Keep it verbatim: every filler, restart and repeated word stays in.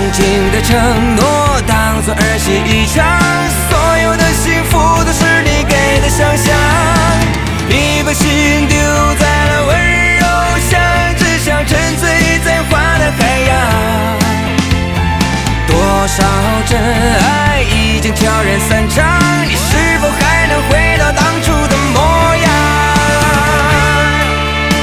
经的承诺当作儿戏一场，所有的幸福都是你给的想象，你把心丢在了温柔乡，只想沉醉在花的海洋。多少真爱已经悄然散场，